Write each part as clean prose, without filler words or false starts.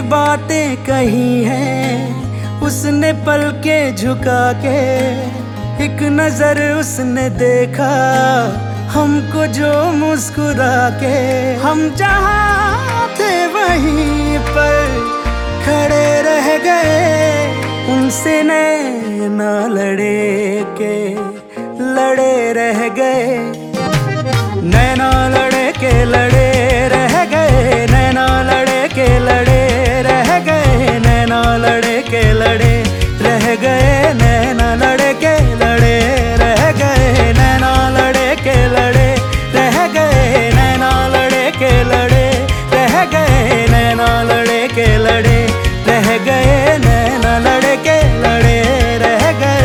बातें कही हैं उसने पल के झुका के। एक नजर उसने देखा हमको जो मुस्कुरा के। हम जहाँ थे वहीं पर खड़े रह गए, उनसे नैना लड़े के लड़े रह गए। नैना लड़े के लड़े रह गए, नैना लड़े के लड़े रह गए, नैना लड़े के लड़े रह गए, नैना लड़े के लड़े रह गए, नैना लड़े के लड़े रह गए, नैना लड़े के लड़े रह गए, नैना लड़े के लड़े रह गए, नैना लड़े के लड़े रह गए।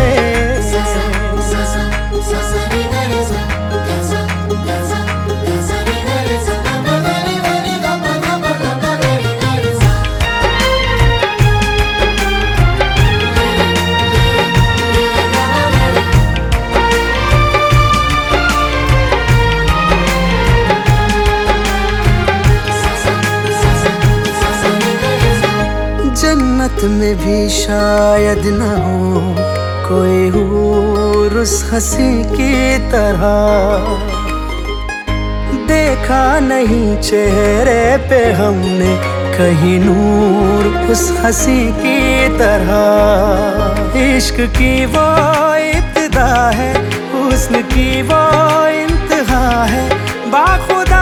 जन्नत में भी शायद न हो कोई हूर उस हंसी की तरह। देखा नहीं चेहरे पे हमने कहीं नूर उस हंसी की तरह। इश्क की वो इब्तिदा है, हुस्न की वो इंतहा है। बाखुदा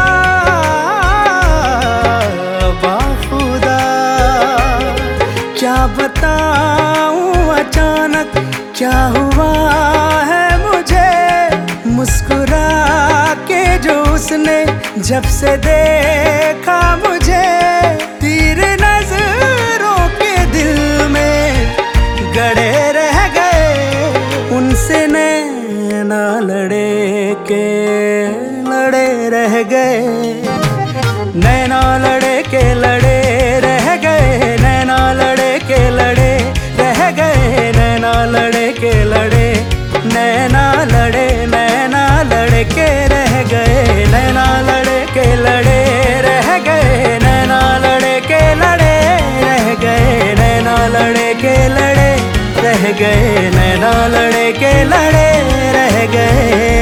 क्या बताऊं अचानक क्या हुआ है मुझे। मुस्कुरा के जो उसने जब से देखा मुझे, तीर नजरों के दिल में गड़े रह गए। उनसे नैना लड़े के लड़े रह गए, नैना लड़े के लड़े रह गए, नैना लड़े के लड़े रह गए, नैना लड़े के लड़े, नैना लड़े, नैना लड़े के रह गए, नैना लड़े के लड़े रह गए, नैना लड़े के लड़े रह गए, नैना लड़े के लड़े रह गए, नैना लड़े के लड़े रह गए।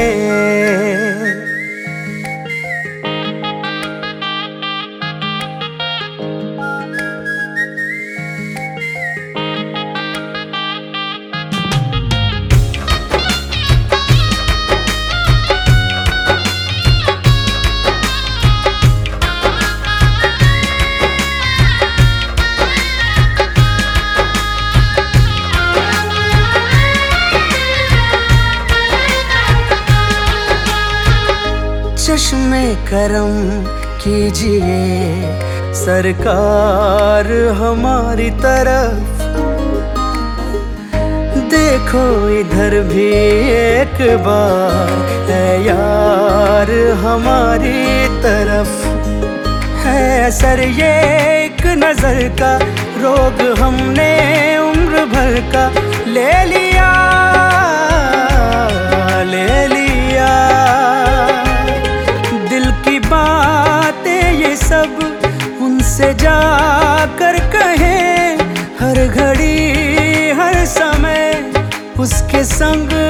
चश्मे करम कीजिए सरकार हमारी तरफ। देखो इधर भी एक बार है यार हमारी तरफ। है असर ये एक नजर का, रोग हमने उम्र भर का ले लिया ले लिया। बातें ये सब उनसे जाकर कहें, हर घड़ी हर समय उसके संग